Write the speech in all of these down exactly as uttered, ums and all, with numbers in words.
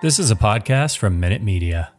This is a podcast from Minute Media.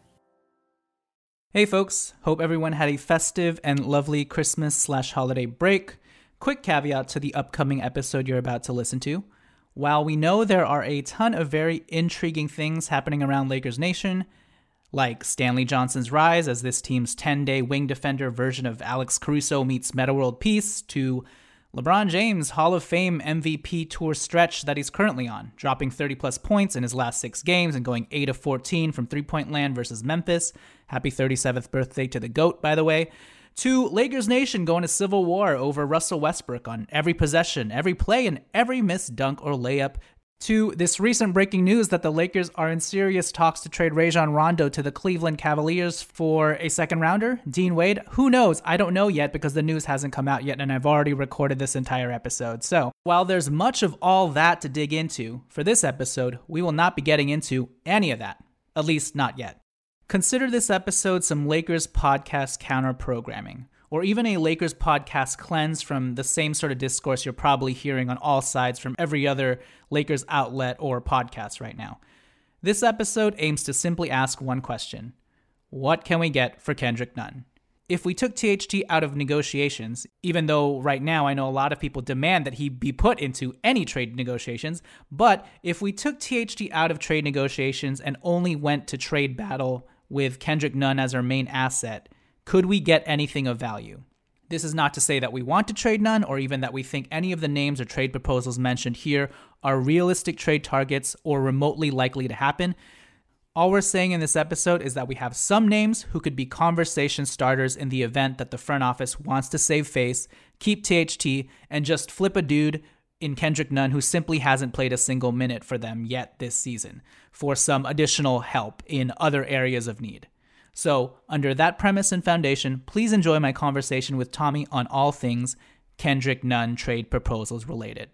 Hey folks, hope everyone had a festive and lovely Christmas slash holiday break. Quick caveat to the upcoming episode you're about to listen to. While we know there are a ton of very intriguing things happening around Lakers Nation, like Stanley Johnson's rise as this team's ten-day wing defender version of Alex Caruso meets Metta World Peace, to LeBron James' Hall of Fame M V P tour stretch that he's currently on, dropping thirty-plus points in his last six games and going eight of fourteen from three-point land versus Memphis. Happy thirty-seventh birthday to the GOAT, by the way. To Lakers Nation going to civil war over Russell Westbrook on every possession, every play, and every missed dunk or layup. To this recent breaking news that the Lakers are in serious talks to trade Rajon Rondo to the Cleveland Cavaliers for a second rounder, Dean Wade. Who knows? I don't know yet because the news hasn't come out yet and I've already recorded this entire episode. So while there's much of all that to dig into, for this episode, we will not be getting into any of that, at least not yet. Consider this episode some Lakers podcast counter-programming, or even a Lakers podcast cleanse from the same sort of discourse you're probably hearing on all sides from every other Lakers outlet or podcast right now. This episode aims to simply ask one question. What can we get for Kendrick Nunn? If we took T H T out of negotiations, even though right now I know a lot of people demand that he be put into any trade negotiations, but if we took T H T out of trade negotiations and only went to trade battle with Kendrick Nunn as our main asset, could we get anything of value? This is not to say that we want to trade Nunn or even that we think any of the names or trade proposals mentioned here are realistic trade targets or remotely likely to happen. All we're saying in this episode is that we have some names who could be conversation starters in the event that the front office wants to save face, keep T H T, and just flip a dude in Kendrick Nunn who simply hasn't played a single minute for them yet this season for some additional help in other areas of need. So, under that premise and foundation, please enjoy my conversation with Tommy on all things Kendrick Nunn trade proposals related.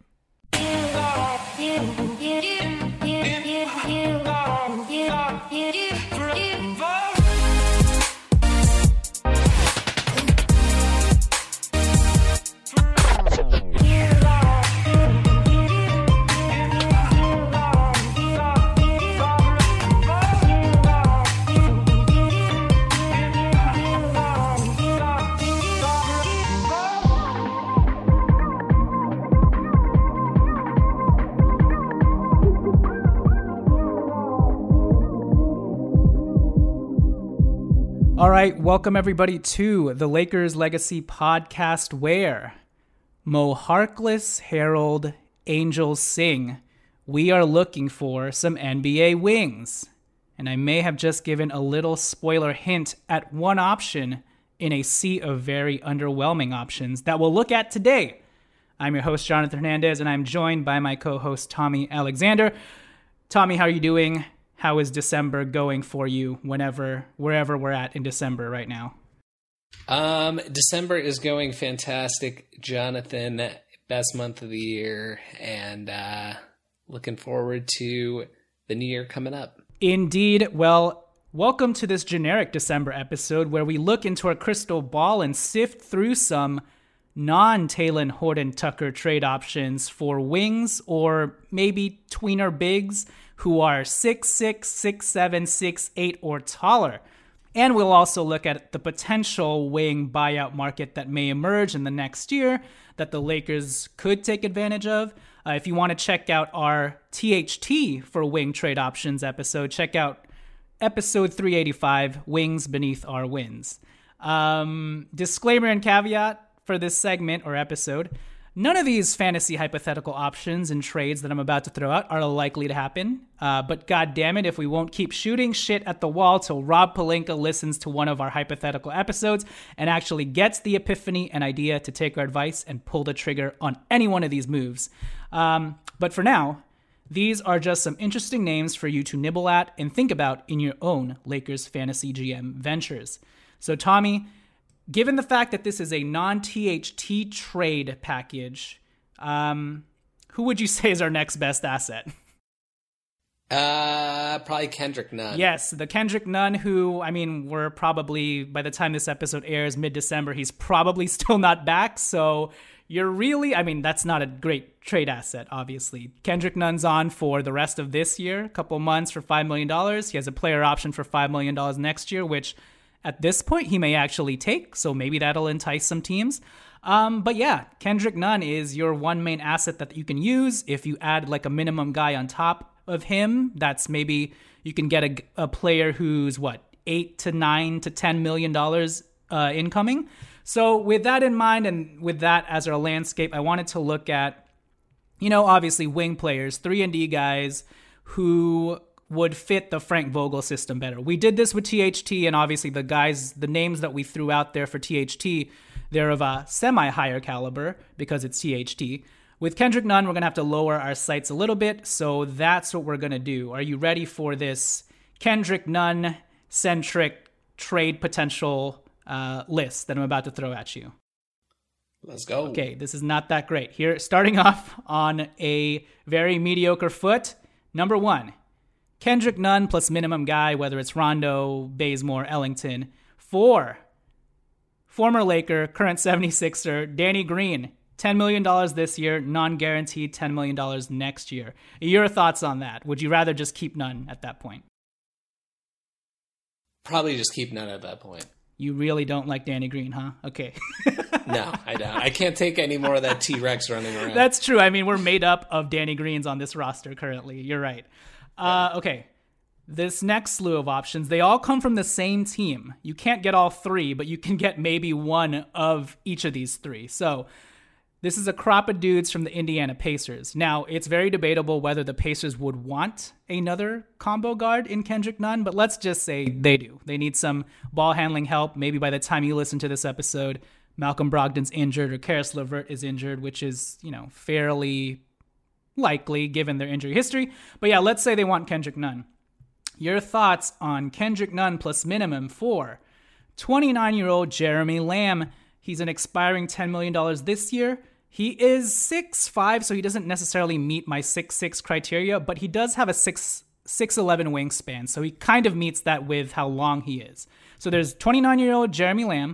All right, welcome everybody to the Lakers Legacy Podcast, where Mo Harkless, Harold, Angels sing. We are looking for some N B A wings. And I may have just given a little spoiler hint at one option in a sea of very underwhelming options that we'll look at today. I'm your host, Jonathan Hernandez, and I'm joined by my co-host, Tommy Alexander. Tommy, how are you doing? How is December going for you whenever, wherever we're at in December right now? Um, December is going fantastic, Jonathan. Best month of the year, and uh, looking forward to the new year coming up. Indeed. Well, welcome to this generic December episode where we look into our crystal ball and sift through some non-Talen Horton-Tucker trade options for wings or maybe tweener bigs who are six six, six seven, six eight, or taller. And we'll also look at the potential wing buyout market that may emerge in the next year that the Lakers could take advantage of. Uh, if you want to check out our T H T for wing trade options episode, check out episode three eighty-five, Wings Beneath Our Wins. Um, disclaimer and caveat for this segment or episode: none of these fantasy hypothetical options and trades that I'm about to throw out are likely to happen. Uh, but God damn it, if we won't keep shooting shit at the wall till Rob Pelinka listens to one of our hypothetical episodes and actually gets the epiphany and idea to take our advice and pull the trigger on any one of these moves. Um, but for now, these are just some interesting names for you to nibble at and think about in your own Lakers fantasy G M ventures. So Tommy, given the fact that this is a non-T H T trade package, um, who would you say is our next best asset? Uh, Uh, probably Kendrick Nunn. Yes, the Kendrick Nunn who, I mean, we're probably, by the time this episode airs mid-December, he's probably still not back. So you're really, I mean, that's not a great trade asset, obviously. Kendrick Nunn's on for the rest of this year, a couple months for five million dollars. He has a player option for five million dollars next year, which at this point he may actually take. So maybe that'll entice some teams. Um, but yeah, Kendrick Nunn is your one main asset that you can use. If you add like a minimum guy on top of him, that's maybe you can get a, a player who's what, eight to nine to ten million dollars uh, incoming. So with that in mind, and with that as our landscape, I wanted to look at, you know, obviously wing players, three and D guys who would fit the Frank Vogel system better. We did this with T H T, and obviously the guys, the names that we threw out there for T H T, they're of a semi-higher caliber because it's T H T. With Kendrick Nunn, we're going to have to lower our sights a little bit, so that's what we're going to do. Are you ready for this Kendrick Nunn-centric trade potential uh, list that I'm about to throw at you? Let's go. Okay, this is not that great. Here, starting off on a very mediocre foot. Number one, Kendrick Nunn plus minimum guy, whether it's Rondo, Bazemore, Ellington. Four, former Laker, current seventy-sixer, Danny Green. ten million dollars this year, non-guaranteed ten million dollars next year. Your thoughts on that? Would you rather just keep Nunn at that point? Probably just keep Nunn at that point. You really don't like Danny Green, huh? Okay. No, I don't. I can't take any more of that T-Rex running around. That's true. I mean, we're made up of Danny Greens on this roster currently. You're right. Uh, okay. This next slew of options, they all come from the same team. You can't get all three, but you can get maybe one of each of these three. So this is a crop of dudes from the Indiana Pacers. Now, it's very debatable whether the Pacers would want another combo guard in Kendrick Nunn, but let's just say they do. They need some ball handling help. Maybe by the time you listen to this episode, Malcolm Brogdon's injured or Karis LeVert is injured, which is, you know, fairly likely given their injury history. But yeah, let's say they want Kendrick Nunn. Your thoughts on Kendrick Nunn plus minimum for twenty-nine-year-old Jeremy Lamb. He's an expiring ten million dollars this year. He is six five, so he doesn't necessarily meet my six six criteria, but he does have a six eleven wingspan, so he kind of meets that with how long he is. So there's twenty-nine-year-old Jeremy Lamb.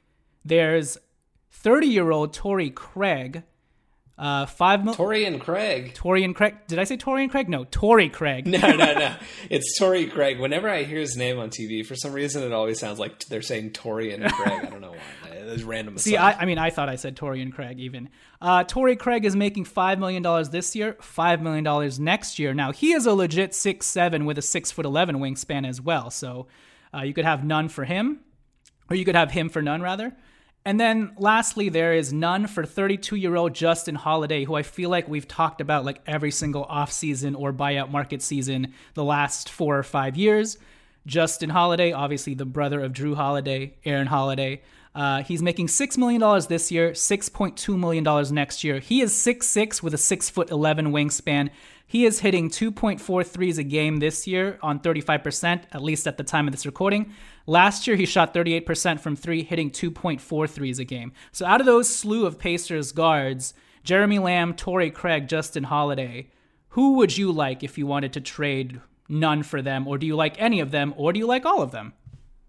There's thirty-year-old Torrey Craig. Uh, five mil- Torian Craig. Torian Craig. Did I say Torian Craig? No, Torrey Craig. No, no, no. It's Torrey Craig. Whenever I hear his name on T V, for some reason, it always sounds like they're saying Torian Craig. I don't know why. It's random. See, I, I mean, I thought I said Torian Craig even. Uh, Torrey Craig is making five million dollars this year, five million dollars next year. Now, he is a legit six seven with a six foot eleven wingspan as well. So uh, you could have Nunn for him, or you could have him for Nunn, rather. And then lastly, there is Nunn for thirty-two-year-old Justin Holiday, who I feel like we've talked about like every single offseason or buyout market season the last four or five years. Justin Holiday, obviously the brother of Drew Holiday, Aaron Holiday. Uh, he's making six million dollars this year, six point two million dollars next year. He is six six with a six foot eleven wingspan. He is hitting two point four threes a game this year on thirty-five percent, at least at the time of this recording. Last year, he shot thirty-eight percent from three, hitting two point four threes a game. So out of those slew of Pacers guards, Jeremy Lamb, Torrey Craig, Justin Holiday, who would you like if you wanted to trade Nunn for them? Or do you like any of them? Or do you like all of them?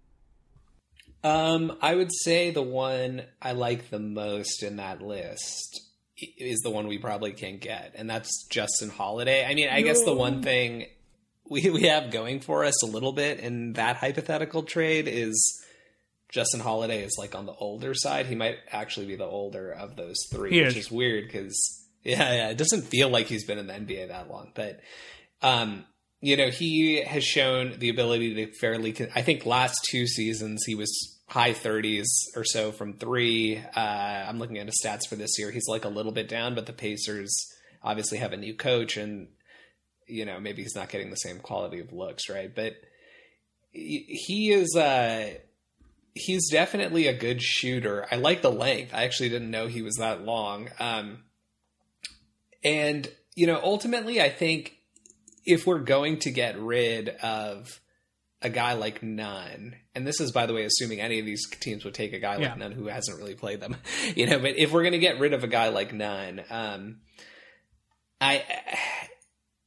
Um, I would say the one I like the most in that list is the one we probably can't get, and that's Justin Holiday. I mean, I no. guess the one thing we we have going for us a little bit in that hypothetical trade is Justin Holiday is like on the older side. He might actually be the older of those three, Here. which is weird because yeah, yeah, it doesn't feel like he's been in the N B A that long, but um. You know, he has shown the ability to fairly, I think last two seasons, he was high thirties or so from three. Uh, I'm looking at his stats for this year. He's like a little bit down, but the Pacers obviously have a new coach and, you know, maybe he's not getting the same quality of looks, right? But he is, uh, he's definitely a good shooter. I like the length. I actually didn't know he was that long. Um, and, you know, ultimately, I think, if we're going to get rid of a guy like Nunn, and this is, by the way, assuming any of these teams would take a guy like yeah. Nunn who hasn't really played them, you know, but if we're going to get rid of a guy like Nunn, um, I,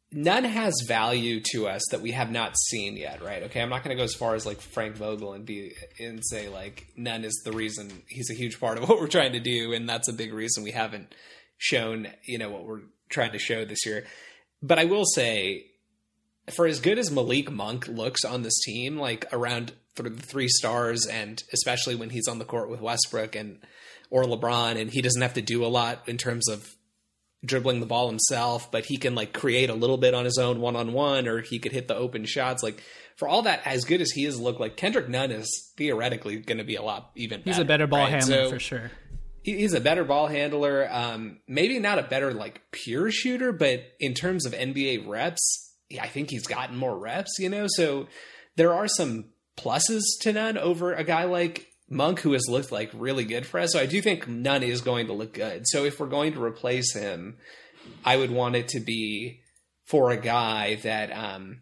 Nunn has value to us that we have not seen yet, right? Okay, I'm not going to go as far as like Frank Vogel and be and say like Nunn is the reason he's a huge part of what we're trying to do, and that's a big reason we haven't shown, you know, what we're trying to show this year. But I will say, for as good as Malik Monk looks on this team, like around sort of the three stars, and especially when he's on the court with Westbrook and or LeBron, and he doesn't have to do a lot in terms of dribbling the ball himself, but he can like create a little bit on his own one-on-one, or he could hit the open shots. Like for all that, as good as he is look, like Kendrick Nunn is theoretically going to be a lot even better. He's a better ball right? handler so, for sure. He's a better ball handler. Um, maybe not a better like pure shooter, but in terms of N B A reps, yeah, I think he's gotten more reps, you know? So there are some pluses to Nunn over a guy like Monk, who has looked like really good for us. So I do think Nunn is going to look good. So if we're going to replace him, I would want it to be for a guy that um,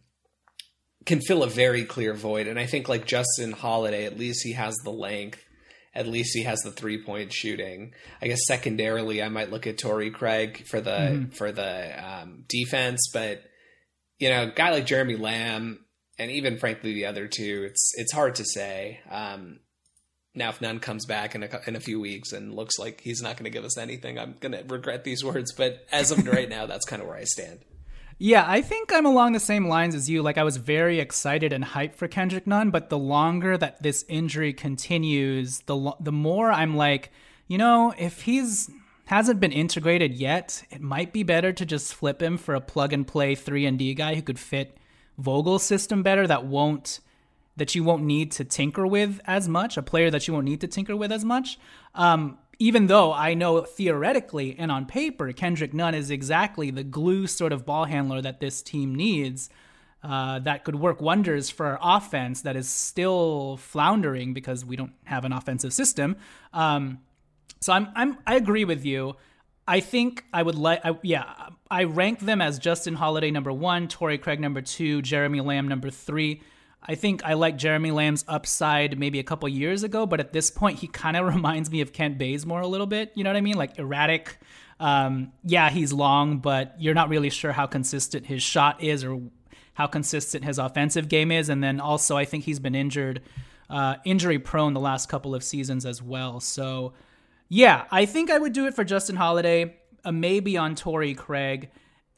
can fill a very clear void. And I think like Justin Holiday, at least he has the length. At least he has the three-point shooting. I guess secondarily, I might look at Torrey Craig for the mm-hmm. for the um, defense. But, you know, a guy like Jeremy Lamb, and even frankly the other two, it's it's hard to say. Um, Now, if Nunn comes back in a, in a few weeks and looks like he's not going to give us anything, I'm going to regret these words. But as of right now, that's kind of where I stand. Yeah, I think I'm along the same lines as you. Like, I was very excited and hyped for Kendrick Nunn, but the longer that this injury continues, the lo- the more I'm like, you know, if he's hasn't been integrated yet, it might be better to just flip him for a plug-and-play three and D guy who could fit Vogel's system better, that won't that you won't need to tinker with as much, a player that you won't need to tinker with as much. Um, even though I know theoretically and on paper, Kendrick Nunn is exactly the glue sort of ball handler that this team needs, uh, that could work wonders for our offense that is still floundering because we don't have an offensive system. Um, so I'm, I'm, I agree with you. I think I would like, yeah, I rank them as Justin Holiday number one, Torrey Craig number two, Jeremy Lamb number three. I think I like Jeremy Lamb's upside maybe a couple years ago, but at this point, he kind of reminds me of Kent Bazemore a little bit. You know what I mean? Like erratic. Um, yeah, he's long, but you're not really sure how consistent his shot is or how consistent his offensive game is. And then also, I think he's been injured, uh, injury prone the last couple of seasons as well. So, yeah, I think I would do it for Justin Holiday, uh, maybe on Torrey Craig,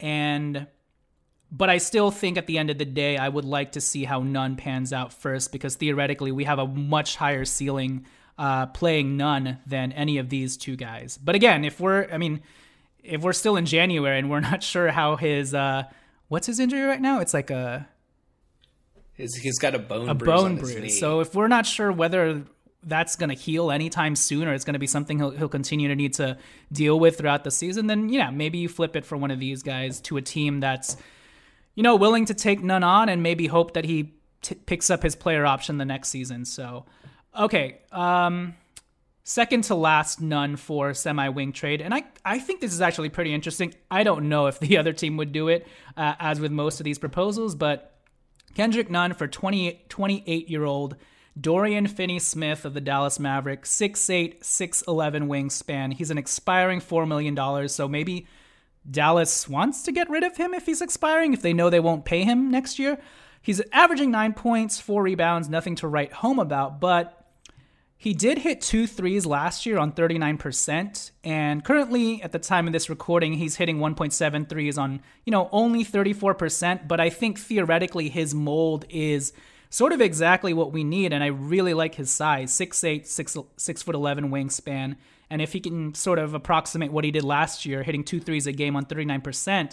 and. But I still think at the end of the day, I would like to see how Nunn pans out first, because theoretically we have a much higher ceiling uh, playing Nunn than any of these two guys. But again, if we're, I mean, if we're still in January and we're not sure how his, uh, what's his injury right now? It's like a... His, he's got a bone a bruise bone on bruise. his knee. So if we're not sure whether that's going to heal anytime soon or it's going to be something he'll, he'll continue to need to deal with throughout the season, then yeah, maybe you flip it for one of these guys to a team that's, you know, willing to take Nunn on and maybe hope that he t- picks up his player option the next season. So, okay. Um, second to last Nunn for semi-wing trade. And I, I think this is actually pretty interesting. I don't know if the other team would do it, uh, as with most of these proposals, but Kendrick Nunn for twenty-eight-year-old Dorian Finney-Smith of the Dallas Mavericks, six eight, six eleven wingspan. He's an expiring four million dollars, so maybe Dallas wants to get rid of him if he's expiring, if they know they won't pay him next year. He's averaging nine points, four rebounds, nothing to write home about, but he did hit two threes last year on thirty-nine percent, and currently, at the time of this recording, he's hitting one point seven threes on, you know, only thirty-four percent, but I think theoretically his mold is sort of exactly what we need, and I really like his size, six eight, six foot eleven wingspan. And if he can sort of approximate what he did last year, hitting two threes a game on thirty-nine percent,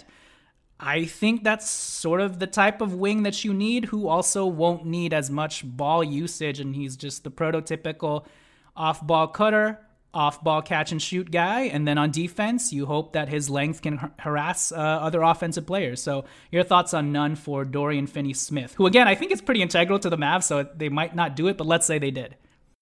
I think that's sort of the type of wing that you need, who also won't need as much ball usage. And he's just the prototypical off-ball cutter, off-ball catch-and-shoot guy. And then on defense, you hope that his length can har- harass uh, other offensive players. So your thoughts on Nunn for Dorian Finney-Smith, who, again, I think is pretty integral to the Mavs, so they might not do it, but let's say they did.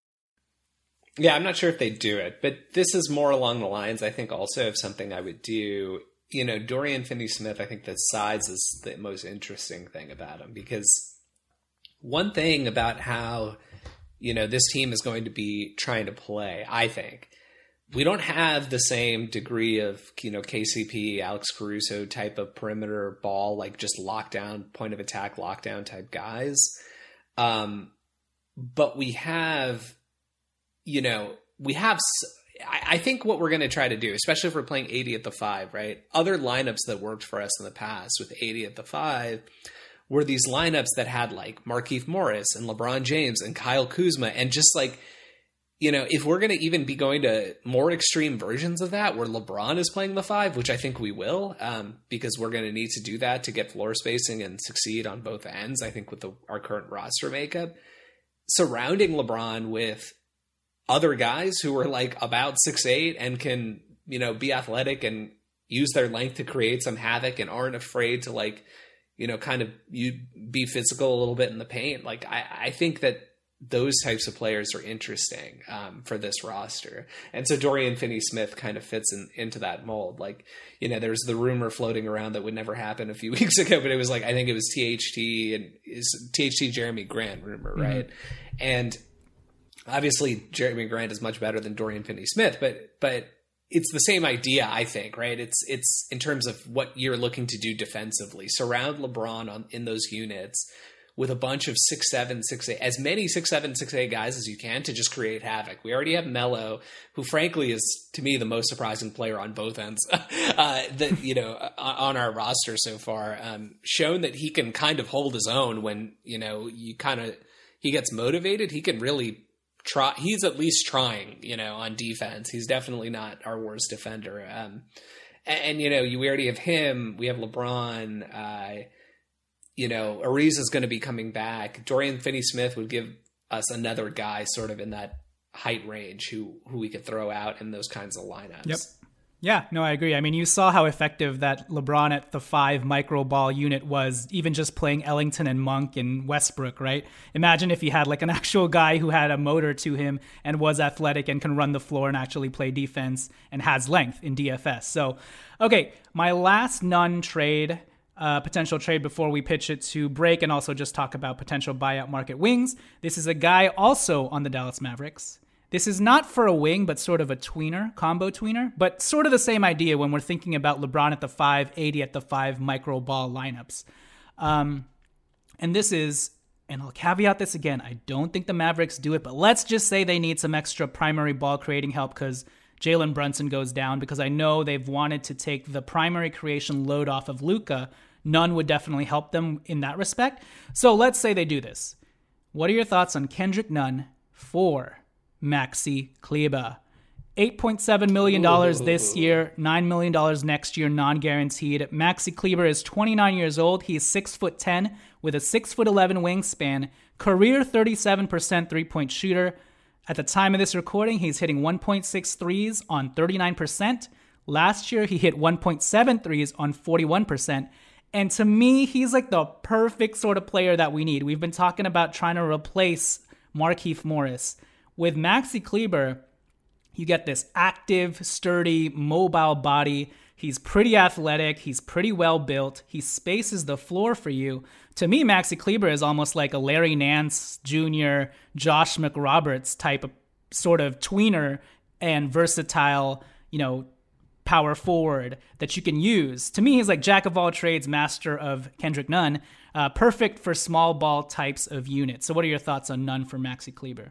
Yeah, I'm not sure if they do it, but this is more along the lines, I think, also of something I would do. You know, Dorian Finney-Smith, I think the size is the most interesting thing about him, because one thing about how, you know, this team is going to be trying to play, I think, we don't have the same degree of, you know, K C P, Alex Caruso type of perimeter ball, like just lockdown, point of attack, lockdown type guys. Um, but we have, you know, we have, I, I think what we're going to try to do, especially if we're playing eighty at the five, right? Other lineups that worked for us in the past with eighty at the five were these lineups that had like Markieff Morris and LeBron James and Kyle Kuzma, and just like, you know, if we're going to even be going to more extreme versions of that, where LeBron is playing the five, which I think we will, um, because we're going to need to do that to get floor spacing and succeed on both ends, I think, with the, our current roster makeup. Surrounding LeBron with other guys who are like about six eight and can, you know, be athletic and use their length to create some havoc and aren't afraid to, like, you know, kind of you be physical a little bit in the paint. Like, I, I think that those types of players are interesting um, for this roster. And so Dorian Finney-Smith kind of fits in, into that mold. Like, you know, there's the rumor floating around that would never happen a few weeks ago, but it was like, I think it was T H T and is T H T Jeremy Grant rumor, right? Mm-hmm. And obviously Jeremy Grant is much better than Dorian Finney-Smith, but, but it's the same idea, I think, right? It's, it's in terms of what you're looking to do defensively, surround LeBron on, in those units with a bunch of six seven, six eight, as many six seven, six eight guys as you can to just create havoc. We already have Melo, who frankly is, to me, the most surprising player on both ends uh, that, you know, on our roster so far. Um, shown that he can kind of hold his own when, you know, you kind of, he gets motivated. He can really try. He's at least trying, you know, on defense. He's definitely not our worst defender. Um, and, and, you know, you, we already have him. We have LeBron, uh, you know, Ariza is going to be coming back. Dorian Finney-Smith would give us another guy sort of in that height range who who we could throw out in those kinds of lineups. Yep. Yeah, no, I agree. I mean, you saw how effective that LeBron at the five micro ball unit was, even just playing Ellington and Monk and Westbrook, right? Imagine if you had like an actual guy who had a motor to him and was athletic and can run the floor and actually play defense and has length in D F S. So, okay, my last non-trade Uh, potential trade before we pitch it to break and also just talk about potential buyout market wings. This is a guy also on the Dallas Mavericks. This is not for a wing, but sort of a tweener, combo tweener, but sort of the same idea when we're thinking about LeBron at the five, eighty at the five micro ball lineups. Um, and this is, and I'll caveat this again, I don't think the Mavericks do it, but let's just say they need some extra primary ball creating help because Jalen Brunson goes down, because I know they've wanted to take the primary creation load off of Luka. None would definitely help them in that respect. So let's say they do this. What are your thoughts on Kendrick Nunn for Maxi Kleber? eight point seven million dollars Ooh. This year, nine million dollars next year, non-guaranteed. Maxi Kleber is twenty-nine years old. He's six foot ten with a six foot eleven wingspan, career thirty-seven percent three-point shooter. At the time of this recording, he's hitting one point six threes on thirty-nine percent. Last year, he hit one point seven threes on forty-one percent. And to me, he's like the perfect sort of player that we need. We've been talking about trying to replace Markieff Morris. With Maxi Kleber, you get this active, sturdy, mobile body. He's pretty athletic. He's pretty well built. He spaces the floor for you. To me, Maxi Kleber is almost like a Larry Nance Junior, Josh McRoberts type of sort of tweener and versatile, you know, power forward that you can use. To me, he's like jack of all trades, master of Kendrick Nunn. Uh, perfect for small ball types of units. So what are your thoughts on Nunn for Maxi Kleber?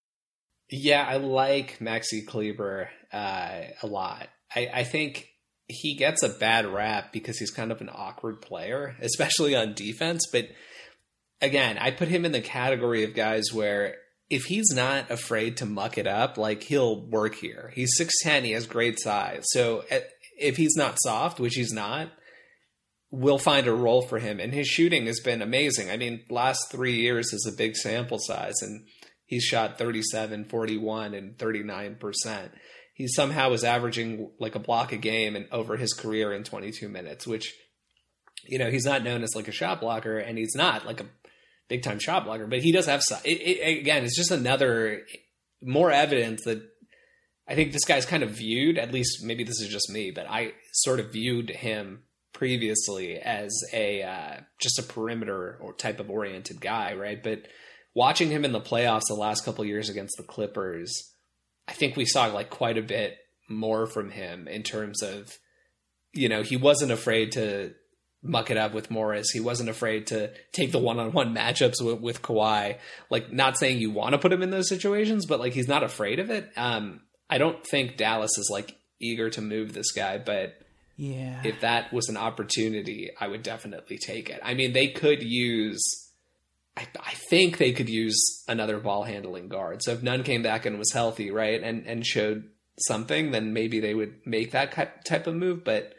Yeah, I like Maxi Kleber uh, a lot. I, I think he gets a bad rap because he's kind of an awkward player, especially on defense. But again, I put him in the category of guys where if he's not afraid to muck it up, like he'll work here. He's six ten, he has great size. So if he's not soft, which he's not, we'll find a role for him. And his shooting has been amazing. I mean, last three years is a big sample size, and he's shot thirty-seven, forty-one, and thirty-nine percent. He somehow is averaging like a block a game and over his career in twenty-two minutes, which, you know, he's not known as like a shot blocker, and he's not like a big time shot blocker, but he does have it, it, again, it's just another more evidence that I think this guy's kind of viewed, at least maybe this is just me, but I sort of viewed him previously as a uh, just a perimeter or type of oriented guy, right? But watching him in the playoffs the last couple of years against the Clippers, I think we saw like quite a bit more from him in terms of, you know, he wasn't afraid to muck it up with Morris. He wasn't afraid to take the one-on-one matchups with, with Kawhi. Like, not saying you want to put him in those situations, but like, he's not afraid of it. Um, I don't think Dallas is like eager to move this guy, but yeah, if that was an opportunity, I would definitely take it. I mean, they could use, I, I think they could use another ball handling guard. So if Nunn came back and was healthy, right, and, and showed something, then maybe they would make that type of move, but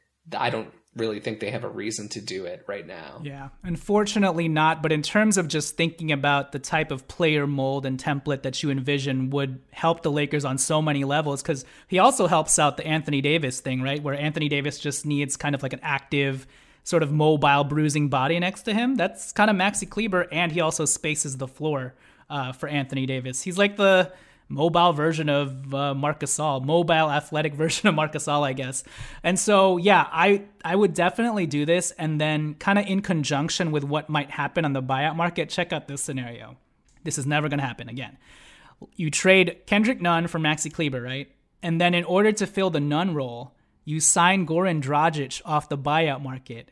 I don't really think they have a reason to do it right now. Yeah, unfortunately not. But in terms of just thinking about the type of player mold and template that you envision would help the Lakers on so many levels, because he also helps out the Anthony Davis thing, right? Where Anthony Davis just needs kind of like an active, sort of mobile, bruising body next to him. That's kind of Maxi Kleber, and he also spaces the floor uh, for Anthony Davis. He's like the mobile version of uh, Marc Gasol, mobile athletic version of Marc Gasol, I guess. And so, yeah, I, I would definitely do this. And then kind of in conjunction with what might happen on the buyout market, check out this scenario. This is never going to happen again. You trade Kendrick Nunn for Maxi Kleber, right? And then in order to fill the Nunn role, you sign Goran Dragic off the buyout market,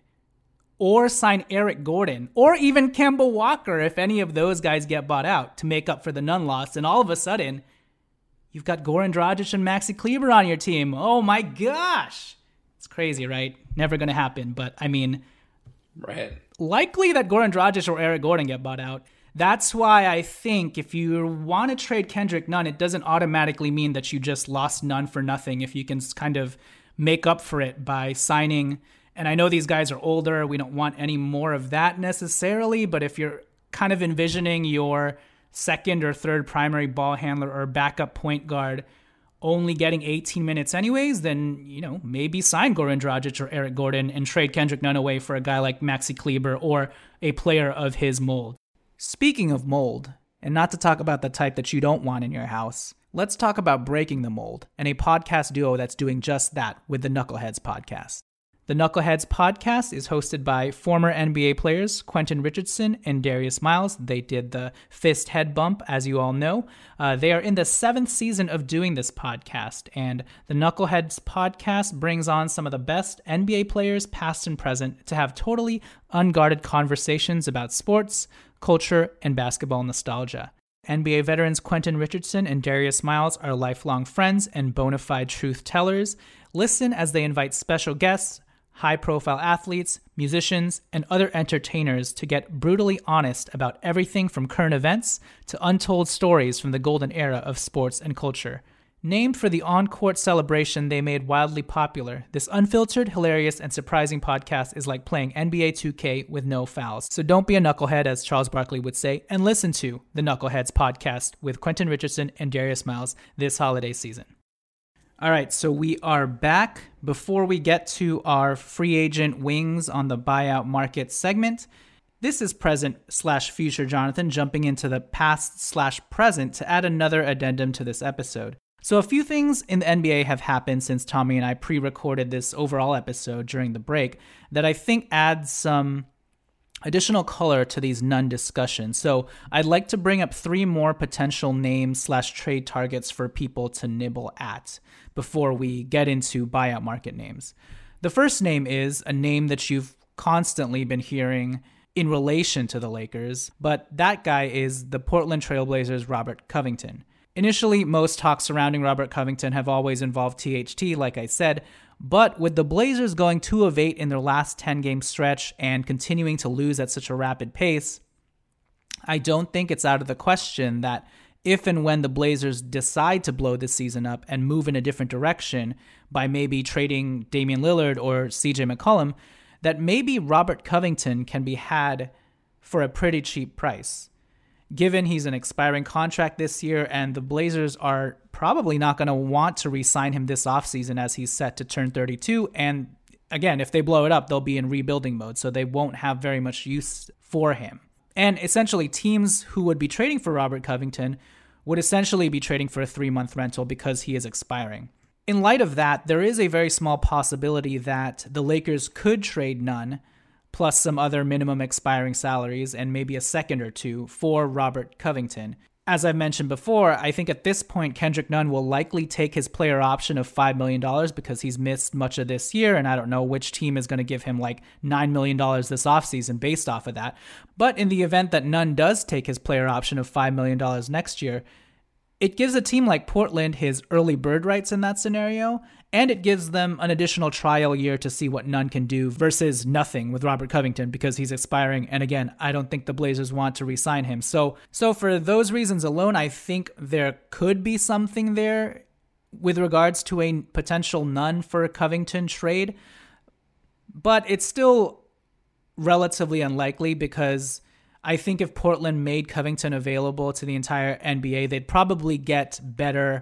or sign Eric Gordon, or even Kemba Walker if any of those guys get bought out to make up for the Nunn loss. And all of a sudden, you've got Goran Dragic and Maxi Kleber on your team. Oh my gosh. It's crazy, right? Never going to happen. But I mean, right. Likely that Goran Dragic or Eric Gordon get bought out. That's why I think if you want to trade Kendrick Nunn, it doesn't automatically mean that you just lost Nunn for nothing. If you can kind of make up for it by signing. And I know these guys are older. We don't want any more of that necessarily. But if you're kind of envisioning your second or third primary ball handler or backup point guard only getting eighteen minutes anyways, then, you know, maybe sign Goran Dragic or Eric Gordon and trade Kendrick Nunn away for a guy like Maxi Kleber or a player of his mold. Speaking of mold, and not to talk about the type that you don't want in your house, let's talk about Breaking the Mold and a podcast duo that's doing just that with the Knuckleheads podcast. The Knuckleheads podcast is hosted by former N B A players Quentin Richardson and Darius Miles. They did the fist head bump, as you all know. Uh, they are in the seventh season of doing this podcast, and the Knuckleheads podcast brings on some of the best N B A players, past and present, to have totally unguarded conversations about sports, culture, and basketball nostalgia. N B A veterans Quentin Richardson and Darius Miles are lifelong friends and bona fide truth tellers. Listen as they invite special guests, high-profile athletes, musicians, and other entertainers to get brutally honest about everything from current events to untold stories from the golden era of sports and culture. Named for the on-court celebration they made wildly popular, this unfiltered, hilarious, and surprising podcast is like playing N B A two K with no fouls. So don't be a knucklehead, as Charles Barkley would say, and listen to the Knuckleheads podcast with Quentin Richardson and Darius Miles this holiday season. All right, so we are back. Before we get to our free agent wings on the buyout market segment, this is present slash future Jonathan jumping into the past slash present to add another addendum to this episode. So a few things in the N B A have happened since Tommy and I pre-recorded this overall episode during the break that I think adds some additional color to these Nunn discussions. So I'd like to bring up three more potential names slash trade targets for people to nibble at before we get into buyout market names. The first name is a name that you've constantly been hearing in relation to the Lakers, but that guy is the Portland Trailblazers' Robert Covington. Initially, most talks surrounding Robert Covington have always involved T H T, like I said, but with the Blazers going two of eight in their last ten-game stretch and continuing to lose at such a rapid pace, I don't think it's out of the question that if and when the Blazers decide to blow this season up and move in a different direction by maybe trading Damian Lillard or C J McCollum, that maybe Robert Covington can be had for a pretty cheap price. Given he's an expiring contract this year and the Blazers are probably not going to want to re-sign him this offseason as he's set to turn thirty-two. And again, if they blow it up, they'll be in rebuilding mode, so they won't have very much use for him. And essentially, teams who would be trading for Robert Covington would essentially be trading for a three-month rental because he is expiring. In light of that, there is a very small possibility that the Lakers could trade Nunn, plus some other minimum expiring salaries and maybe a second or two for Robert Covington. As I've mentioned before, I think at this point, Kendrick Nunn will likely take his player option of five million dollars because he's missed much of this year, and I don't know which team is going to give him like nine million dollars this offseason based off of that. But in the event that Nunn does take his player option of five million dollars next year, it gives a team like Portland his early bird rights in that scenario, and it gives them an additional trial year to see what Nunn can do versus nothing with Robert Covington because he's expiring. And again, I don't think the Blazers want to re-sign him. So, so for those reasons alone, I think there could be something there with regards to a potential Nunn for Covington trade. But it's still relatively unlikely because I think if Portland made Covington available to the entire N B A, they'd probably get better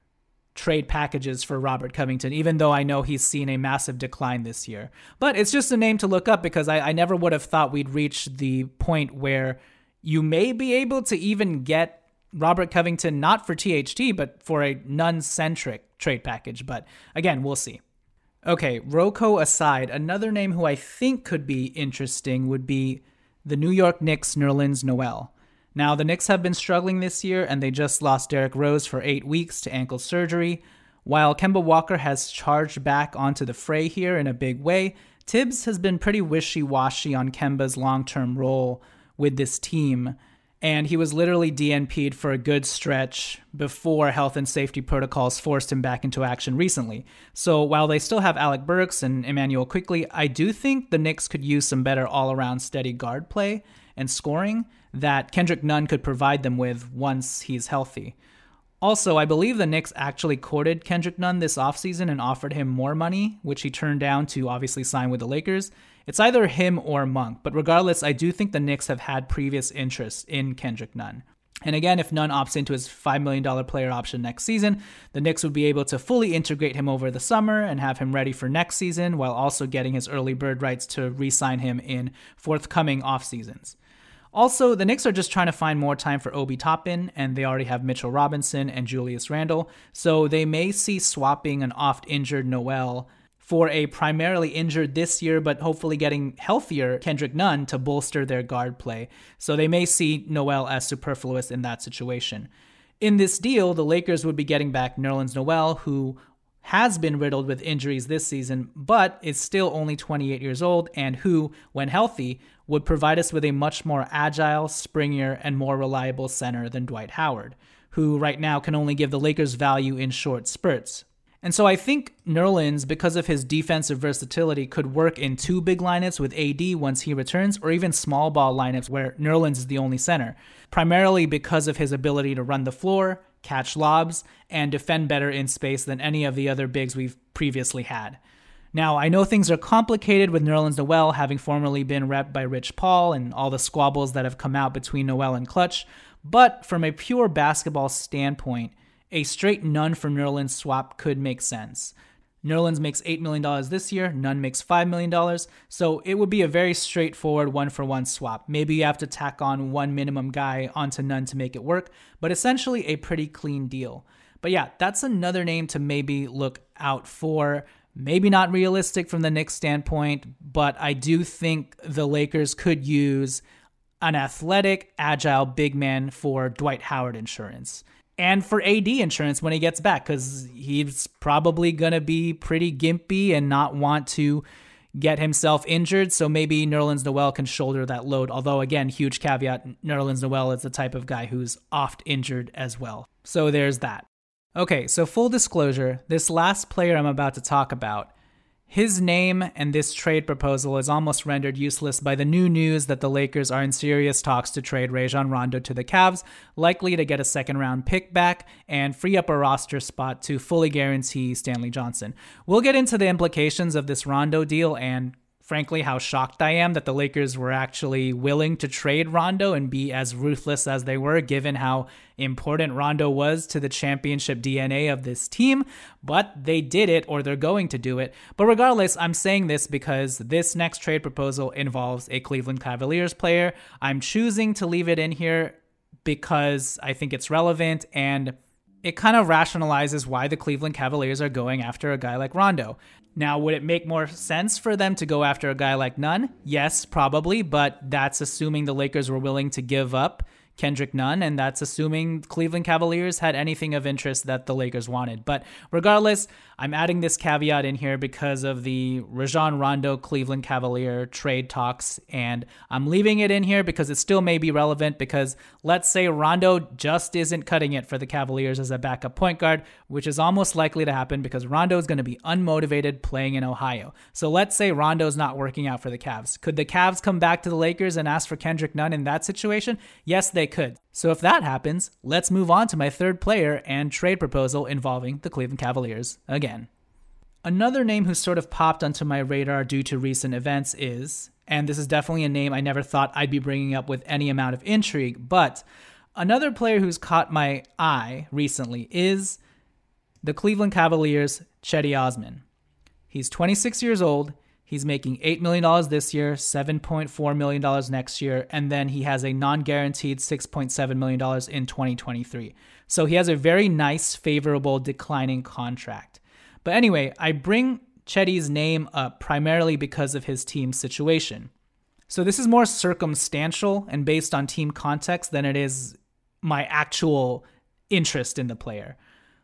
trade packages for Robert Covington, even though I know he's seen a massive decline this year. But it's just a name to look up because I, I never would have thought we'd reach the point where you may be able to even get Robert Covington, not for T H T, but for a Nunn-centric trade package. But again, we'll see. Okay, Rocco aside, another name who I think could be interesting would be the New York Knicks' Nerlens Noel. Now, the Knicks have been struggling this year, and they just lost Derrick Rose for eight weeks to ankle surgery. While Kemba Walker has charged back onto the fray here in a big way, Tibbs has been pretty wishy-washy on Kemba's long-term role with this team, and he was literally D N P'd for a good stretch before health and safety protocols forced him back into action recently. So while they still have Alec Burks and Emmanuel Quickley, I do think the Knicks could use some better all-around steady guard play and scoring that Kendrick Nunn could provide them with once he's healthy. Also, I believe the Knicks actually courted Kendrick Nunn this offseason and offered him more money, which he turned down to obviously sign with the Lakers. It's either him or Monk, but regardless, I do think the Knicks have had previous interest in Kendrick Nunn. And again, if Nunn opts into his five million dollars player option next season, the Knicks would be able to fully integrate him over the summer and have him ready for next season while also getting his early bird rights to re-sign him in forthcoming off seasons. Also, the Knicks are just trying to find more time for Obi Toppin, and they already have Mitchell Robinson and Julius Randle, so they may see swapping an oft-injured Noel for a primarily injured this year, but hopefully getting healthier Kendrick Nunn to bolster their guard play. So they may see Noel as superfluous in that situation. In this deal, the Lakers would be getting back Nerlens Noel, who has been riddled with injuries this season, but is still only twenty-eight years old and who, when healthy, would provide us with a much more agile, springier, and more reliable center than Dwight Howard, who right now can only give the Lakers value in short spurts. And so I think Nerlens, because of his defensive versatility, could work in two big lineups with A D once he returns, or even small ball lineups where Nerlens is the only center, primarily because of his ability to run the floor, catch lobs, and defend better in space than any of the other bigs we've previously had. Now, I know things are complicated with Nerlens Noel having formerly been repped by Rich Paul and all the squabbles that have come out between Noel and Clutch, but from a pure basketball standpoint, a straight Nunn for Nerlens swap could make sense. Nerlens makes eight million dollars this year, Nunn makes five million dollars, so it would be a very straightforward one-for-one swap. Maybe you have to tack on one minimum guy onto Nunn to make it work, but essentially a pretty clean deal. But yeah, that's another name to maybe look out for. Maybe not realistic from the Knicks standpoint, but I do think the Lakers could use an athletic, agile big man for Dwight Howard insurance. And for A D insurance when he gets back, because he's probably going to be pretty gimpy and not want to get himself injured. So maybe Nerlens Noel can shoulder that load. Although, again, huge caveat, Nerlens Noel is the type of guy who's oft injured as well. So there's that. Okay, so full disclosure, this last player I'm about to talk about, his name and this trade proposal is almost rendered useless by the new news that the Lakers are in serious talks to trade Rajon Rondo to the Cavs, likely to get a second-round pick back and free up a roster spot to fully guarantee Stanley Johnson. We'll get into the implications of this Rondo deal and, frankly, how shocked I am that the Lakers were actually willing to trade Rondo and be as ruthless as they were, given how important Rondo was to the championship D N A of this team. But they did it, or they're going to do it. But regardless, I'm saying this because this next trade proposal involves a Cleveland Cavaliers player. I'm choosing to leave it in here because I think it's relevant and it kind of rationalizes why the Cleveland Cavaliers are going after a guy like Rondo. Now, would it make more sense for them to go after a guy like Nunn? Yes, probably, but that's assuming the Lakers were willing to give up Kendrick Nunn, and that's assuming Cleveland Cavaliers had anything of interest that the Lakers wanted. But regardless, I'm adding this caveat in here because of the Rajon Rondo Cleveland Cavalier trade talks, and I'm leaving it in here because it still may be relevant because let's say Rondo just isn't cutting it for the Cavaliers as a backup point guard, which is almost likely to happen because Rondo is going to be unmotivated playing in Ohio. So let's say Rondo's not working out for the Cavs. Could the Cavs come back to the Lakers and ask for Kendrick Nunn in that situation? Yes, they could. So if that happens, let's move on to my third player and trade proposal involving the Cleveland Cavaliers again. Another name who sort of popped onto my radar due to recent events is, and this is definitely a name I never thought I'd be bringing up with any amount of intrigue, but another player who's caught my eye recently is the Cleveland Cavaliers' Cedi Osman. He's twenty-six years old. He's making eight million dollars this year, seven point four million dollars next year, and then he has a non-guaranteed six point seven million dollars in twenty twenty-three. So he has a very nice, favorable, declining contract. But anyway, I bring Cedi's name up primarily because of his team situation. So this is more circumstantial and based on team context than it is my actual interest in the player.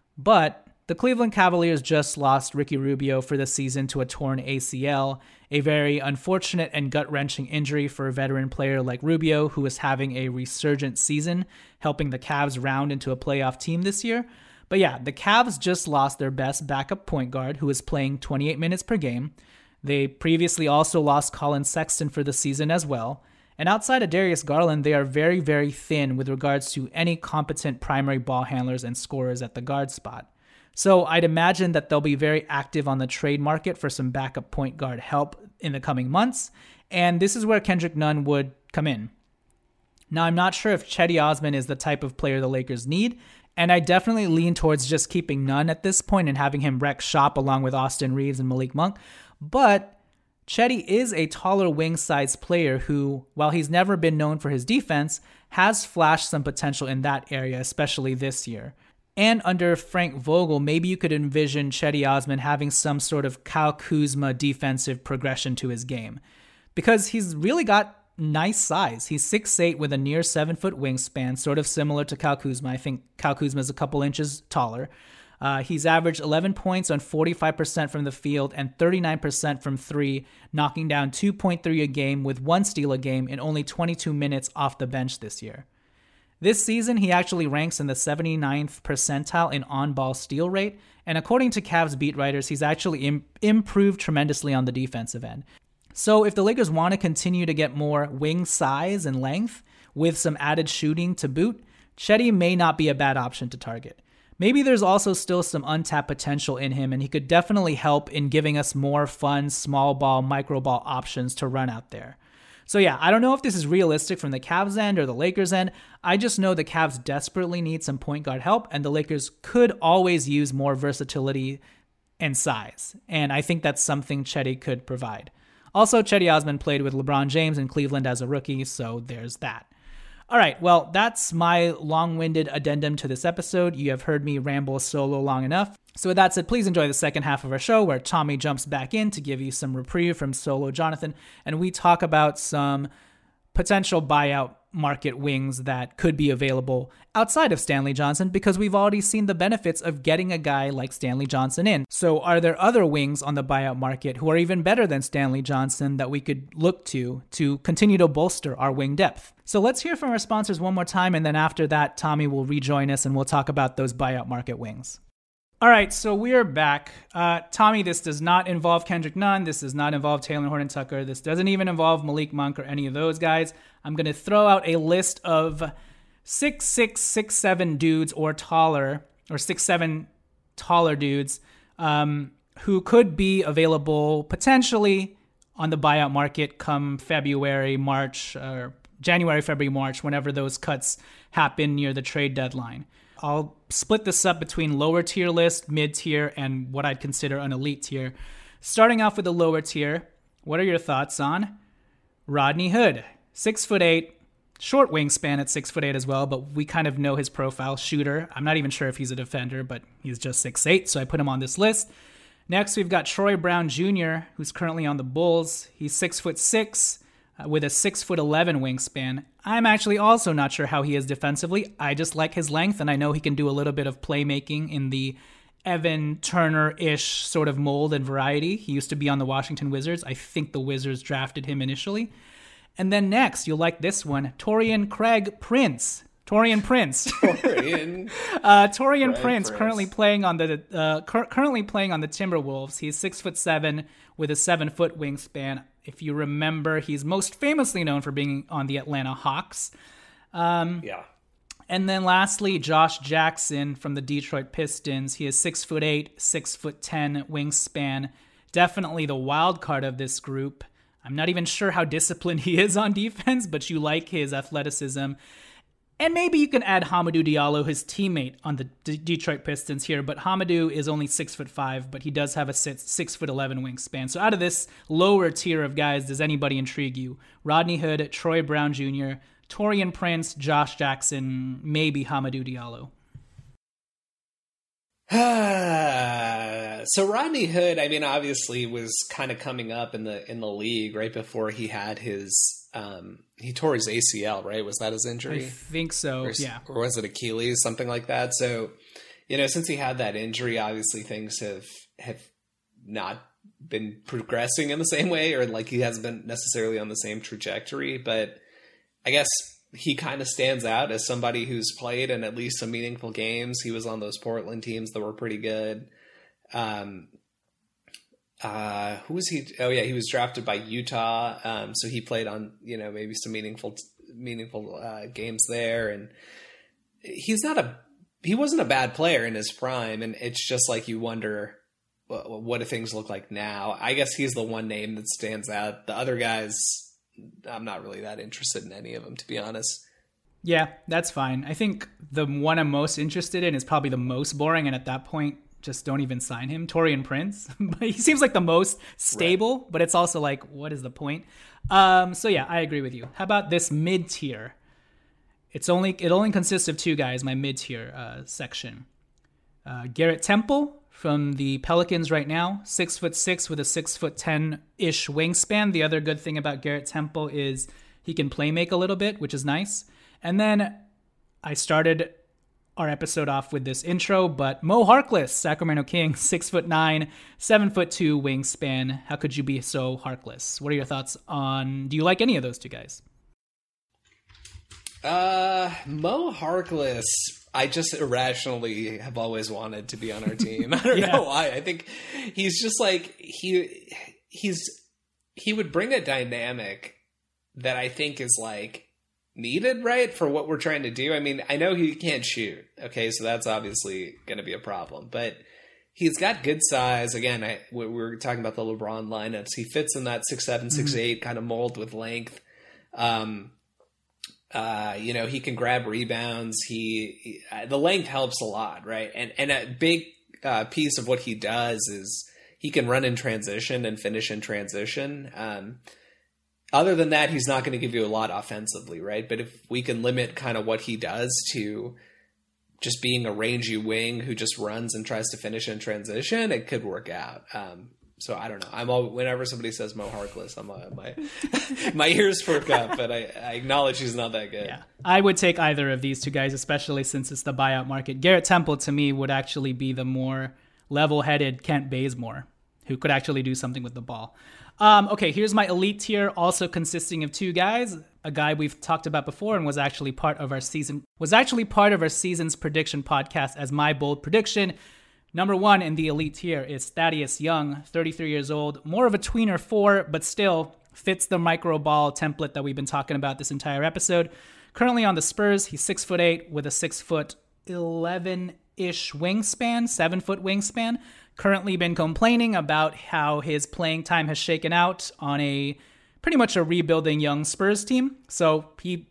But the Cleveland Cavaliers just lost Ricky Rubio for the season to a torn A C L, a very unfortunate and gut-wrenching injury for a veteran player like Rubio, who is having a resurgent season, helping the Cavs round into a playoff team this year. But yeah, the Cavs just lost their best backup point guard, who is playing twenty-eight minutes per game. They previously also lost Colin Sexton for the season as well. And outside of Darius Garland, they are very, very thin with regards to any competent primary ball handlers and scorers at the guard spot. So I'd imagine that they'll be very active on the trade market for some backup point guard help in the coming months. And this is where Kendrick Nunn would come in. Now, I'm not sure if Cedi Osman is the type of player the Lakers need, and I definitely lean towards just keeping Nunn at this point and having him wreck shop along with Austin Reeves and Malik Monk. But Cedi is a taller wing-sized player who, while he's never been known for his defense, has flashed some potential in that area, especially this year. And under Frank Vogel, maybe you could envision Cedi Osman having some sort of Kyle Kuzma defensive progression to his game. Because he's really got nice size. He's six foot eight with a near seven foot wingspan, sort of similar to Kyle Kuzma. I think Kyle Kuzma is a couple inches taller. Uh, he's averaged eleven points on forty-five percent from the field and thirty-nine percent from three, knocking down two point three a game with one steal a game in only twenty-two minutes off the bench this year. This season, he actually ranks in the seventy-ninth percentile in on-ball steal rate, and according to Cavs beat writers, he's actually im- improved tremendously on the defensive end. So if the Lakers want to continue to get more wing size and length, with some added shooting to boot, Cedi may not be a bad option to target. Maybe there's also still some untapped potential in him, and he could definitely help in giving us more fun small ball, micro ball options to run out there. So yeah, I don't know if this is realistic from the Cavs end or the Lakers end. I just know the Cavs desperately need some point guard help, and the Lakers could always use more versatility and size. And I think that's something Cedi could provide. Also, Cedi Osman played with LeBron James in Cleveland as a rookie, so there's that. All right, well, that's my long-winded addendum to this episode. You have heard me ramble solo long enough. So with that said, please enjoy the second half of our show where Tommy jumps back in to give you some reprieve from solo Jonathan, and we talk about some potential buyout market wings that could be available outside of Stanley Johnson because we've already seen the benefits of getting a guy like Stanley Johnson in. So are there other wings on the buyout market who are even better than Stanley Johnson that we could look to to continue to bolster our wing depth? So let's hear from our sponsors one more time, and then after that, Tommy will rejoin us and we'll talk about those buyout market wings. All right, so we are back. Uh, Tommy, this does not involve Kendrick Nunn. This does not involve Taylor Horton Tucker. This doesn't even involve Malik Monk or any of those guys. I'm going to throw out a list of six six, six seven dudes or taller, or six seven taller dudes um, who could be available potentially on the buyout market come February, March, or January, February, March, whenever those cuts happen near the trade deadline. I'll split this up between lower tier list, mid tier, and what I'd consider an elite tier. Starting off with the lower tier, what are your thoughts on Rodney Hood? Six foot eight, short wingspan at six foot eight as well, but we kind of know his profile. Shooter. I'm not even sure if he's a defender, but he's just six eight, so I put him on this list. Next, we've got Troy Brown Junior, who's currently on the Bulls. He's six foot six. uh, with a six foot eleven wingspan. I'm actually also not sure how he is defensively. I just like his length, and I know he can do a little bit of playmaking in the Evan Turner-ish sort of mold and variety. He used to be on the Washington Wizards. I think the Wizards drafted him initially. And then next, you'll like this one, Taurean Craig Prince. Taurean Prince. Taurean, uh, Taurean Prince, Prince, currently playing on the uh, cur- currently playing on the Timberwolves. He's six foot seven with a seven foot wingspan. If you remember, he's most famously known for being on the Atlanta Hawks. Um, yeah. And then lastly, Josh Jackson from the Detroit Pistons. He is six foot eight, six foot ten wingspan. Definitely the wild card of this group. I'm not even sure how disciplined he is on defense, but you like his athleticism. And maybe you can add Hamidou Diallo, his teammate on the D- Detroit Pistons here, but Hamidou is only six foot five, but he does have a six, six foot eleven wingspan. So out of this lower tier of guys, does anybody intrigue you? Rodney Hood, Troy Brown Junior, Taurean Prince, Josh Jackson, maybe Hamidou Diallo. So Rodney Hood, I mean, obviously was kind of coming up in the in the league right before he had his um, he tore his A C L, right? Was that his injury? I think so. Or, yeah, or was it Achilles, something like that? So, you know, since he had that injury, obviously things have have not been progressing in the same way, or like he hasn't been necessarily on the same trajectory. But I guess he kind of stands out as somebody who's played in at least some meaningful games. He was on those Portland teams that were pretty good. Um, uh, who was he? Oh yeah, he was drafted by Utah. Um, so he played on, you know, maybe some meaningful, meaningful, uh, games there. And he's not a, he wasn't a bad player in his prime. And it's just like, you wonder, what, what do things look like now? I guess he's the one name that stands out. The other guys, I'm not really that interested in any of them, to be honest. Yeah, that's fine. I think the one I'm most interested in is probably the most boring, and at that point, just don't even sign him. Taurean Prince. He seems like the most stable, right, but it's also like, what is the point? Um, so yeah, I agree with you. How about this mid-tier? It's only It only consists of two guys, my mid-tier uh, section. Uh, Garrett Temple from the Pelicans right now, six foot six with a six foot ten-ish wingspan. The other good thing about Garrett Temple is he can play make a little bit, which is nice. And then I started our episode off with this intro, but Mo Harkless, Sacramento Kings, six foot nine, seven foot two wingspan. How could you be so Harkless? What are your thoughts on? Do you like any of those two guys? Uh, Mo Harkless, I just irrationally have always wanted to be on our team. I don't yeah. know why. I think he's just like he he's he would bring a dynamic that I think is like needed, right, for what we're trying to do. I mean, I know he can't shoot. Okay, so that's obviously going to be a problem. But he's got good size. Again, I, we were talking about the LeBron lineups. He fits in that six seven, six eight kind of mold with length. Um, uh, you know, he can grab rebounds. He, he uh, the length helps a lot, right? And and a big uh, piece of what he does is he can run in transition and finish in transition. Um, Other than that, he's not going to give you a lot offensively, right? But if we can limit kind of what he does to just being a rangy wing who just runs and tries to finish in transition, it could work out. Um, so I don't know. I'm all, whenever somebody says Mo Harkless, I'm uh, my my ears perk up, but I, I acknowledge he's not that good. Yeah, I would take either of these two guys, especially since it's the buyout market. Garrett Temple to me would actually be the more level-headed Kent Bazemore, who could actually do something with the ball. Um, okay, here's my elite tier, also consisting of two guys. A guy we've talked about before and was actually part of our season was actually part of our season's prediction podcast as my bold prediction. Number one in the elite tier is Thaddeus Young, thirty-three years old, more of a tweener four, but still fits the micro ball template that we've been talking about this entire episode. Currently on the Spurs, he's six foot eight with a six foot eleven-ish wingspan, seven foot wingspan. Currently been complaining about how his playing time has shaken out on a pretty much a rebuilding young Spurs team. So he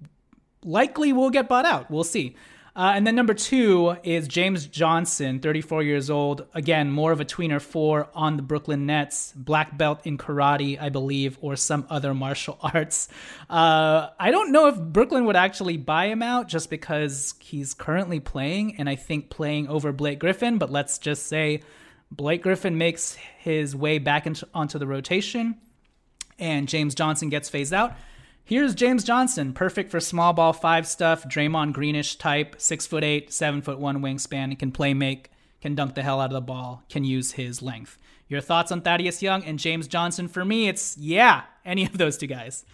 likely will get bought out. We'll see. Uh, and then number two is James Johnson, thirty-four years old. Again, more of a tweener four on the Brooklyn Nets. Black belt in karate, I believe, or some other martial arts. Uh, I don't know if Brooklyn would actually buy him out just because he's currently playing, and I think playing over Blake Griffin. But let's just say Blake Griffin makes his way back into, onto the rotation. and James Johnson gets phased out. Here's James Johnson, perfect for small ball five stuff, Draymond Greenish type, six foot eight, seven foot one wingspan, can play make, can dunk the hell out of the ball, can use his length. Your thoughts on Thaddeus Young and James Johnson? For me, it's yeah, any of those two guys.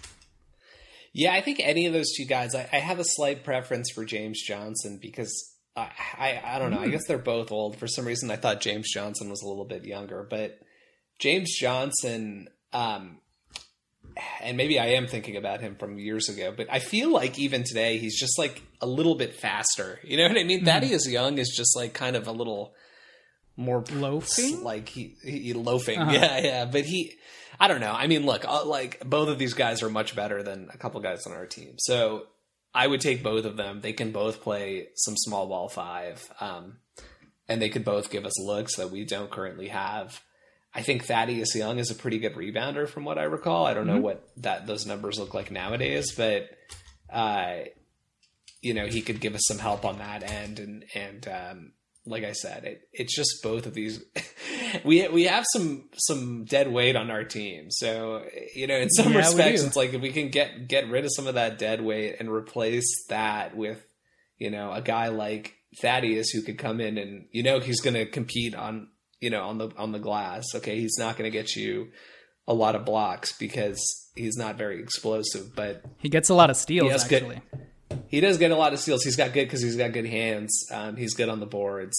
Yeah, I think any of those two guys. I, I have a slight preference for James Johnson because I I, I don't know. Mm. I guess they're both old. For some reason, I thought James Johnson was a little bit younger, but James Johnson. Um, And maybe I am thinking about him from years ago, but I feel like even today, he's just like a little bit faster. You know what I mean? Mm-hmm. Thaddeus Young is just like kind of a little more loafing, like he, he loafing. Uh-huh. Yeah. Yeah. But he, I don't know. I mean, look, uh, like both of these guys are much better than a couple guys on our team. So I would take both of them. They can both play some small ball five. Um, and they could both give us looks that we don't currently have. I think Thaddeus Young is a pretty good rebounder from what I recall. I don't know mm-hmm. what that those numbers look like nowadays, but uh, you know, he could give us some help on that end. And and um, like I said, it, it's just both of these. we we have some some dead weight on our team, so you know, in some yeah, respects, it's like if we can get get rid of some of that dead weight and replace that with, you know, a guy like Thaddeus who could come in and you know he's going to compete on. You know, on the on the glass. Okay, he's not going to get you a lot of blocks because he's not very explosive, but he gets a lot of steals. He actually, good, he does get a lot of steals. He's got good because he's got good hands. Um, he's good on the boards.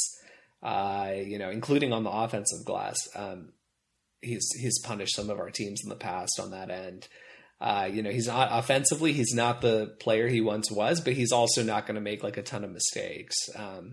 Uh, you know, including on the offensive glass. Um, he's he's punished some of our teams in the past on that end. Uh, you know, he's not offensively. He's not the player he once was, but he's also not going to make like a ton of mistakes. Um,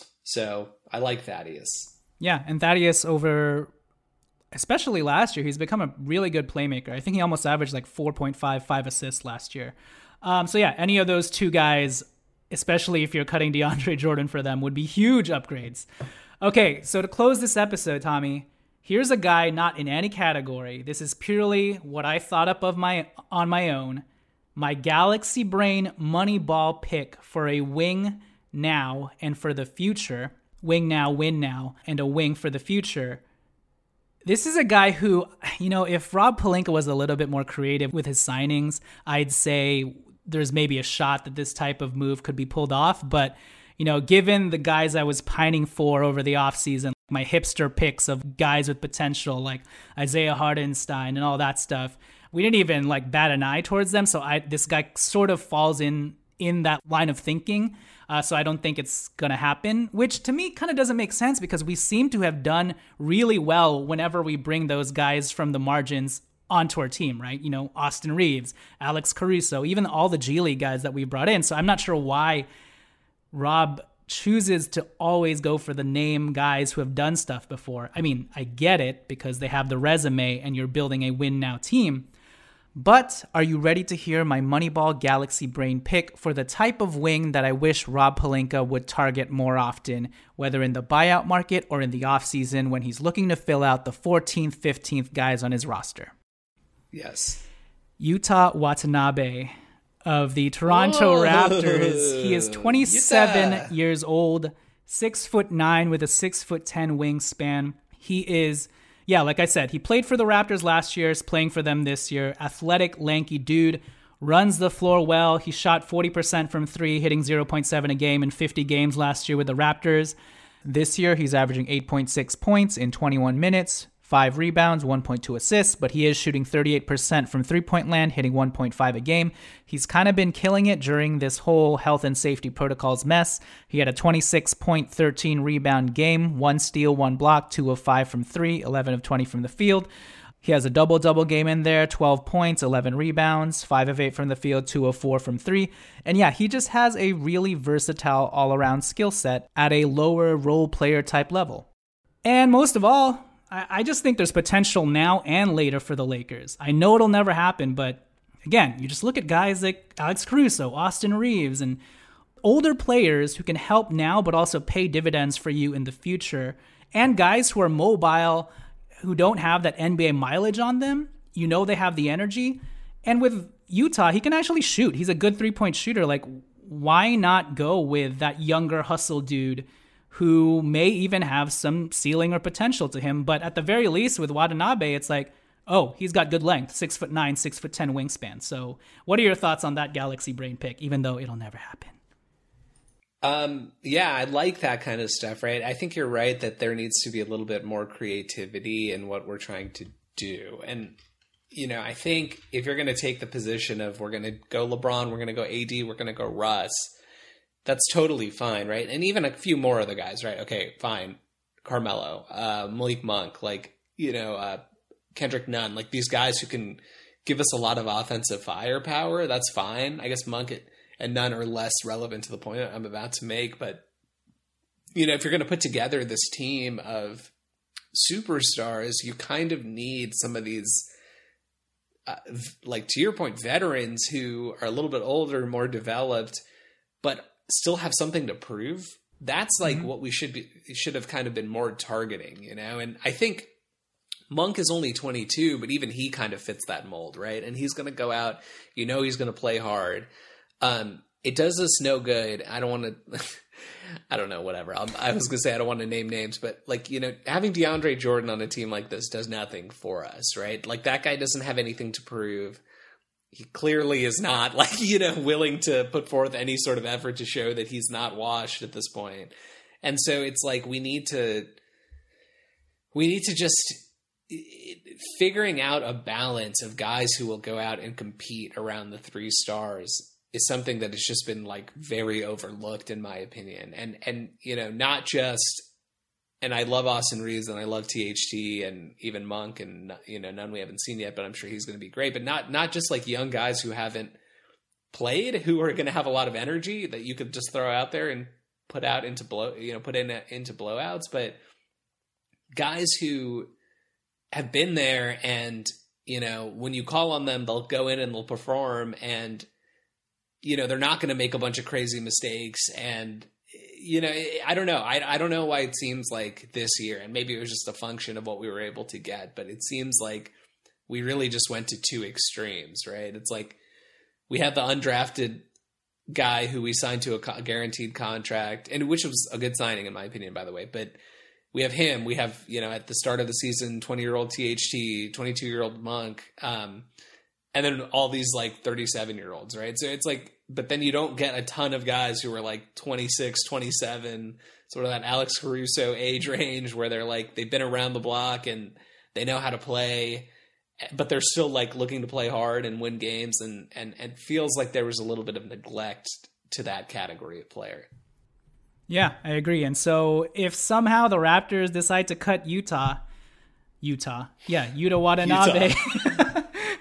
so I like Thaddeus. Yeah, and Thaddeus over, especially last year, he's become a really good playmaker. I think he almost averaged like four point five, five assists last year. Um, so yeah, any of those two guys, especially if you're cutting DeAndre Jordan for them, would be huge upgrades. Okay, so to close this episode, Tommy, here's a guy not in any category. This is purely what I thought up of my on my own. My Galaxy Brain Moneyball pick for a wing now and for the future. Wing now, win now, and a wing for the future. This is a guy who, you know, if Rob Pelinka was a little bit more creative with his signings, I'd say there's maybe a shot that this type of move could be pulled off. But, you know, given the guys I was pining for over the offseason, my hipster picks of guys with potential like Isaiah Hardenstein and all that stuff, we didn't even like bat an eye towards them. So I this guy sort of falls in in that line of thinking. Uh, so I don't think it's going to happen, which to me kind of doesn't make sense because we seem to have done really well whenever we bring those guys from the margins onto our team, right? You know, Austin Reeves, Alex Caruso, even all the G League guys that we brought in. So I'm not sure why Rob chooses to always go for the name guys who have done stuff before. I mean, I get it because they have the resume and you're building a win now team. But are you ready to hear my Moneyball Galaxy Brain pick for the type of wing that I wish Rob Pelinka would target more often, whether in the buyout market or in the offseason when he's looking to fill out the fourteenth, fifteenth guys on his roster? Yes. Yuta Watanabe of the Toronto Whoa. Raptors. He is twenty-seven Yuta. years old, six foot nine with a six foot ten wingspan. He is... Yeah, like I said, he played for the Raptors last year, is playing for them this year. Athletic, lanky dude, runs the floor well. He shot forty percent from three, hitting zero point seven a game in fifty games last year with the Raptors. This year, he's averaging eight point six points in twenty-one minutes, five rebounds, one point two assists, but he is shooting thirty-eight percent from three-point land, hitting one point five a game. He's kind of been killing it during this whole health and safety protocols mess. He had a twenty-six point one three rebound game, one steal, one block, two of five from three, eleven of twenty from the field. He has a double-double game in there, twelve points, eleven rebounds, five of eight from the field, two of four from three. And yeah, he just has a really versatile all-around skill set at a lower role player type level. And most of all, I just think there's potential now and later for the Lakers. I know it'll never happen, but again, you just look at guys like Alex Caruso, Austin Reeves, and older players who can help now but also pay dividends for you in the future, and guys who are mobile, who don't have that N B A mileage on them. You know they have the energy. And with Utah, he can actually shoot. He's a good three-point shooter. Like, why not go with that younger hustle dude who may even have some ceiling or potential to him? But at the very least, with Watanabe, it's like, oh, he's got good length, six foot nine, six foot ten wingspan. So what are your thoughts on that Galaxy Brain pick, even though it'll never happen? Um, yeah, I like that kind of stuff, right? I think you're right that there needs to be a little bit more creativity in what we're trying to do. And, you know, I think if you're going to take the position of we're going to go LeBron, we're going to go A D, we're going to go Russ, that's totally fine, right? And even a few more other guys, right? Okay, fine. Carmelo, uh, Malik Monk, like, you know, uh, Kendrick Nunn, like these guys who can give us a lot of offensive firepower, that's fine. I guess Monk and Nunn are less relevant to the point I'm about to make, but, you know, if you're going to put together this team of superstars, you kind of need some of these, uh, like to your point, veterans who are a little bit older, more developed, but still have something to prove. That's like mm-hmm. what we should be, should have kind of been more targeting, you know? And I think Monk is only twenty-two, but even he kind of fits that mold, right? And he's going to go out, you know, he's going to play hard. Um, it does us no good. I don't want to, I don't know, whatever. I'm, I was going to say, I don't want to name names, but like, you know, having DeAndre Jordan on a team like this does nothing for us, right? Like that guy doesn't have anything to prove. He clearly is not like, you know, willing to put forth any sort of effort to show that he's not washed at this point. And so it's like, we need to, we need to just figuring out a balance of guys who will go out and compete around the three stars is something that has just been like very overlooked in my opinion. And, and, you know, not just, and I love Austin Reeves and I love T H T and even Monk and, you know, none we haven't seen yet, but I'm sure he's going to be great, but not, not just like young guys who haven't played, who are going to have a lot of energy that you could just throw out there and put out into blow, you know, put in into blowouts, but guys who have been there and, you know, when you call on them, they'll go in and they'll perform and, you know, they're not going to make a bunch of crazy mistakes. And, you know, I don't know. I, I don't know why it seems like this year, and maybe it was just a function of what we were able to get, but it seems like we really just went to two extremes, right? It's like we had the undrafted guy who we signed to a co- guaranteed contract, and which was a good signing in my opinion, by the way, but we have him, we have, you know, at the start of the season, twenty year old T H T, twenty-two year old Monk, um, and then all these like thirty-seven year olds, right? So it's like, but then you don't get a ton of guys who are like twenty-six, twenty-seven, sort of that Alex Caruso age range where they're like, they've been around the block and they know how to play, but they're still like looking to play hard and win games. And, and, and it feels like there was a little bit of neglect to that category of player. Yeah, I agree. And so if somehow the Raptors decide to cut Utah, Utah, yeah, Yuta Watanabe, Utah.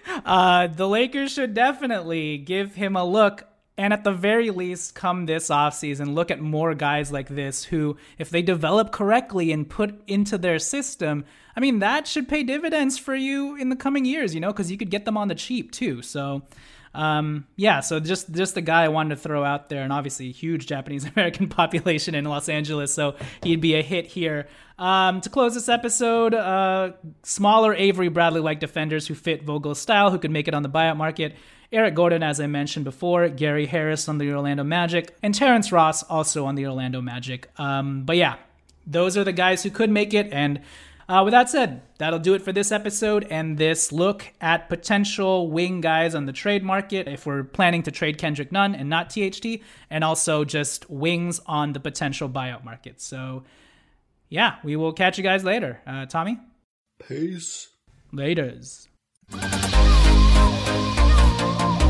uh, the Lakers should definitely give him a look. And at the very least, come this offseason, look at more guys like this who, if they develop correctly and put into their system, I mean, that should pay dividends for you in the coming years, you know, because you could get them on the cheap too. So, um, yeah, so just, just the guy I wanted to throw out there, and obviously huge Japanese American population in Los Angeles, so he'd be a hit here. Um, to close this episode, uh, smaller Avery Bradley-like defenders who fit Vogel's style, who could make it on the buyout market. Eric Gordon, as I mentioned before, Gary Harris on the Orlando Magic, and Terrence Ross also on the Orlando Magic. Um, but yeah, those are the guys who could make it. And uh, with that said, that'll do it for this episode and this look at potential wing guys on the trade market if we're planning to trade Kendrick Nunn and not T H T, and also just wings on the potential buyout market. So yeah, we will catch you guys later. Uh, Tommy? Peace. Laters. Thank you.